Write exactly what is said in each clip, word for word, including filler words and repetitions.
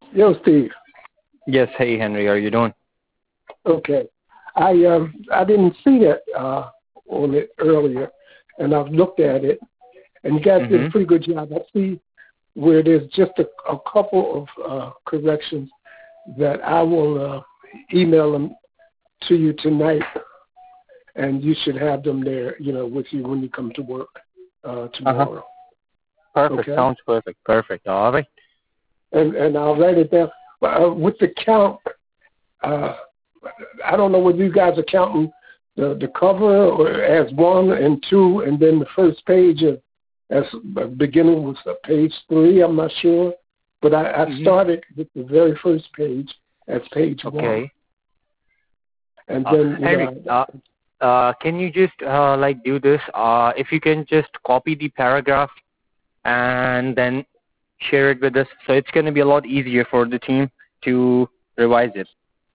Yo, Steve. Yes, hey Henry, how are you doing? Okay. I um I didn't see that uh on it earlier, and I've looked at it, and you guys did a Mm-hmm. pretty good job. I see where there's just a, a couple of uh, corrections that I will uh, email them to you tonight, and you should have them there, you know, with you when you come to work uh, Uh-huh. tomorrow. Perfect. Okay. Sounds perfect. Perfect. All right. And and I'll write it down. But uh, with the count, uh, I don't know whether you guys are counting the the cover or as one and two, and then the first page of, as uh, beginning with uh, page three. I'm not sure, but I, I Mm-hmm. started with the very first page as page one, Okay. and Uh, then you Henry, know. uh, uh, can you just uh, like do this? Uh, if you can just copy the paragraph and then share it with us, so it's going to be a lot easier for the team to revise it.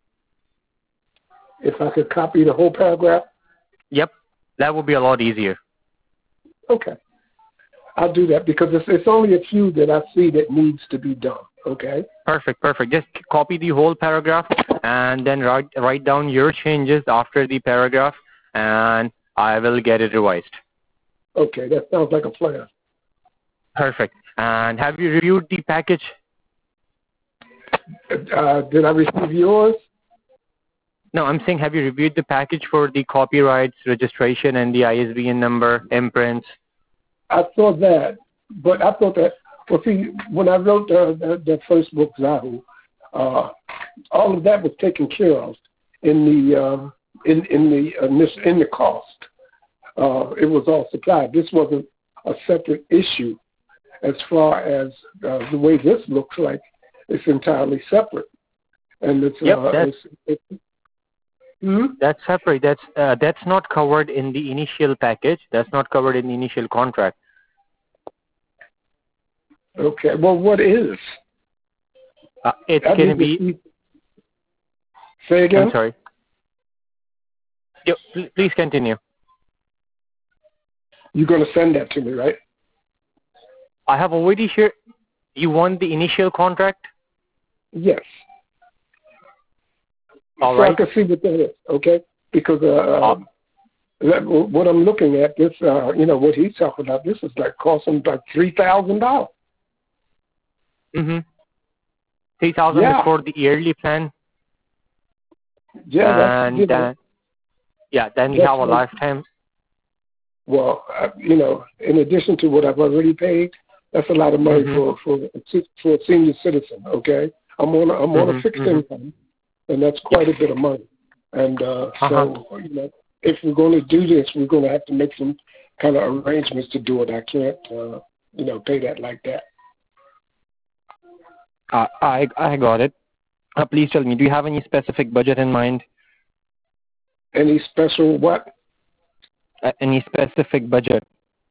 If I could copy the whole paragraph, Yep, that would be a lot easier. okay, I'll do that because it's it's only a few that I see that needs to be done. Okay. Perfect, perfect. Just copy the whole paragraph and then write write down your changes after the paragraph, and I will get it revised. Okay, that sounds like a plan. Perfect. And have you reviewed the package? Uh, did I receive yours? No, I'm saying have you reviewed the package for the copyrights, registration, and the I S B N number, imprints? I saw that, but I thought that. Well, see, when I wrote the the, the first book, Zahu, uh, all of that was taken care of in the um, in in the uh, in the cost. Uh, it was all supplied. This wasn't a separate issue. As far as uh, the way this looks like, it's entirely separate, and it's Yep, uh, that's it's, it's hmm? that's separate. That's uh, that's not covered in the initial package. That's not covered in the initial contract. Okay. Well, what is? Uh, it's I going to need to be. see. Say I'm again. sorry. Yo, pl- please continue. You're going to send that to me, right? I have already shared. You want the initial contract? Yes. All So I right. can see what that is, okay? Because uh, Uh, uh, that, what I'm looking at, this, uh, you know, what he's talking about, this is like costing like three thousand dollars. mm-hmm. Three thousand is Yeah, for the yearly plan, yeah, that's you and know, uh, yeah, then we that's have a like, lifetime. well, uh, you know, in addition to what I've already paid, that's a lot of money Mm-hmm. for for a se- for a senior citizen. Okay, I'm on a, I'm on a Mm-hmm. fixed Mm-hmm. income, and that's Yep. quite a bit of money. And uh, Uh-huh. so, you know, if we're going to do this, we're going to have to make some kind of arrangements to do it. I can't, uh, you know, pay that like that. Uh, I I got it. Uh, please tell me, do you have any specific budget in mind? Any special what? Uh, any specific budget?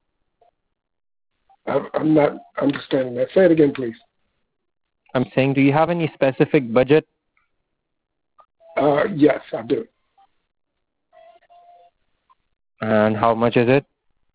I'm, I'm not understanding that. Say it again, please. I'm saying, do you have any specific budget? Uh, yes, I do. And how much is it?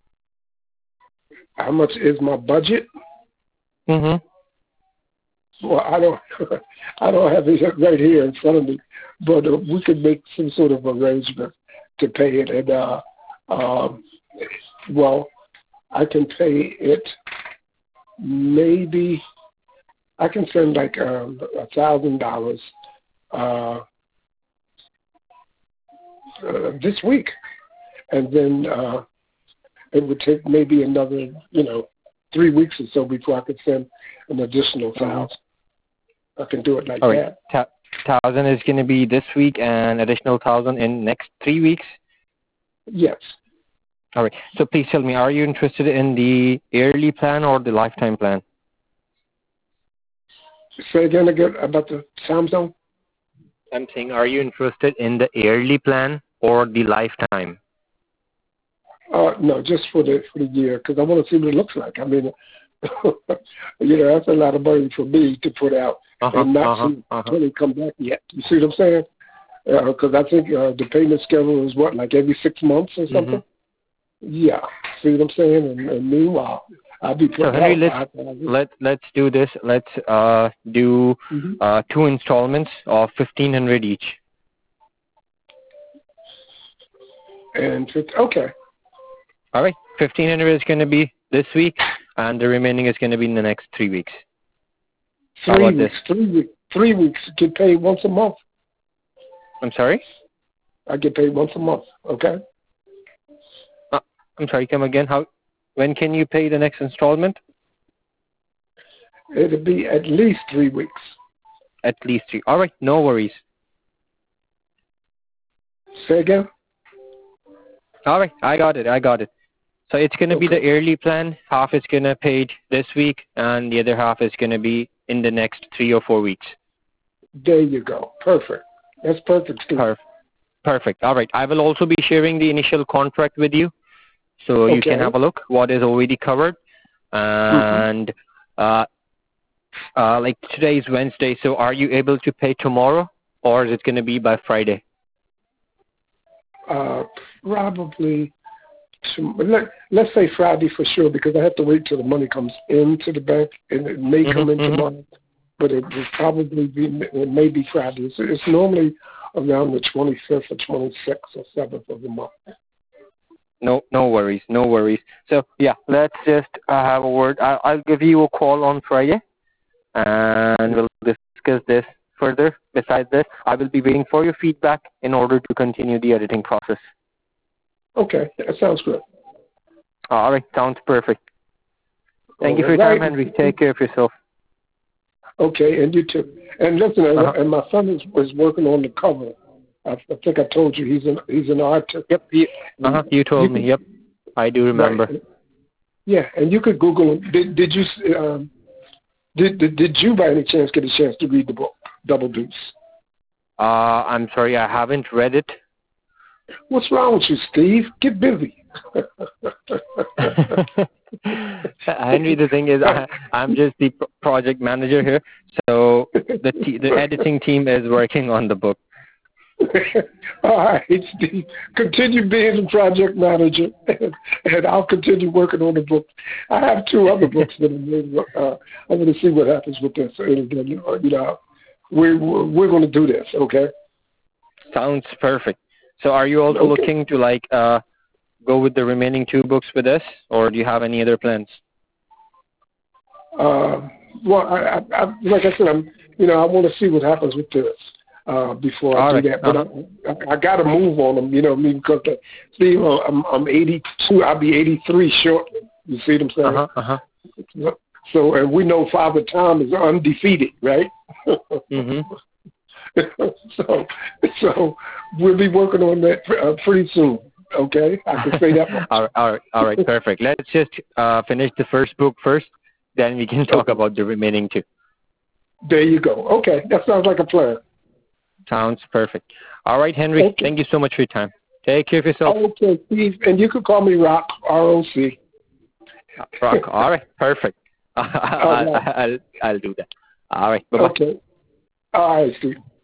How much is my budget? Mm-hmm. Well, I don't, I don't have it right here in front of me, but uh, we could make some sort of arrangement to pay it. And uh, um, well, I can pay it. Maybe I can send like um, a thousand dollars uh, uh, this week, and then uh, it would take maybe another, you know, three weeks or so before I could send an additional Mm-hmm. thousand. I can do it like All right. that. Ta- thousand is going to be this week, and additional thousand in next three weeks. Yes. All right. So please tell me, are you interested in the yearly plan or the lifetime plan? Say again again about the time zone. I'm saying, are you interested in the yearly plan or the lifetime? Uh, no, just for the for the year, because I want to see what it looks like. I mean, you know, that's a lot of money for me to put out Uh-huh, and not uh-huh, see uh-huh. when it come back yet. You see what I'm saying? Because I think uh, the payment schedule is what, like every six months or something. Mm-hmm. Yeah, see what I'm saying? And, and meanwhile, I'll be So Henry, let's let let's do this. Let's uh do mm-hmm. uh two installments of fifteen hundred each. And okay. All right, fifteen hundred is going to be this week, and the remaining is going to be in the next three weeks. Three How about weeks. this? Three weeks. Three weeks. Get paid once a month. I'm sorry. I get paid once a month. Okay. Uh, I'm sorry. Come again. How? When can you pay the next installment? It'll be at least three weeks. At least three. All right. No worries. Say again. All right. I got it. I got it. So it's going to Okay. be the yearly plan. Half is going to paid this week, and the other half is going to be in the next three or four weeks. There you go. Perfect. That's perfect, Steve. Perfect. Perfect. All right. I will also be sharing the initial contract with you, so okay. you can have a look what is already covered. And mm-hmm. uh, uh, like today is Wednesday, so are you able to pay tomorrow, or is it going to be by Friday? Uh, probably. Let, let's say Friday for sure, because I have to wait till the money comes into the bank, and it may mm-hmm, come in mm-hmm. tomorrow, but it will probably be, it may be Friday. It's, it's normally around the twenty-fifth or twenty-sixth or seventh of the month. No, no worries, no worries. So yeah, let's just uh, have a word. I, I'll give you a call on Friday, and we'll discuss this further. Besides this, I will be waiting for your feedback in order to continue the editing process. Okay, that sounds good. All right, sounds perfect. Thank All you for your right. time, Henry. Take care of yourself. Okay, and you too. And listen, uh-huh. and my son is, was working on the cover. I, I think I told you he's an he's an artist. Yep. You, uh-huh. You told you me. Could, yep. I do remember. Right. Yeah, and you could Google him. Did did you um, did, did did you by any chance get a chance to read the book Double Deuce? Uh, I'm sorry, I haven't read it. What's wrong with you, Steve? Get busy. Henry, the thing is, I, I'm just the project manager here, so the t- the editing team is working on the book. All right, Steve. Continue being the project manager, and, and I'll continue working on the book. I have two other books that are. Uh, I'm going to see what happens with this. And, you know, we're we're going to do this. Okay. Sounds perfect. So, are you also okay. looking to like uh, go with the remaining two books with us, or do you have any other plans? Uh, well, I, I, I, like I said, I'm. You know, I want to see what happens with this. Uh, before I All do right. that, but uh-huh. I, I, I got to move on them, you know, me because uh, Steve, I'm I'm eighty-two. I'll be eighty-three shortly. You see what I'm saying? Uh huh. Uh-huh. So, and we know Father Time is undefeated, right? mm-hmm. so, so we'll be working on that uh, pretty soon. Okay, I can say that much. all right. All right. All right. Perfect. Let's just uh, finish the first book first, then we can talk okay. about the remaining two. There you go. Okay, that sounds like a plan. Sounds perfect. All right, Henry. Okay. Thank you so much for your time. Take care of yourself. Okay, Steve. And you can call me Rock, R O C. Rock. All right. Perfect. I'll, right. I'll, I'll do that. All right. Bye-bye. Okay. All right, Steve.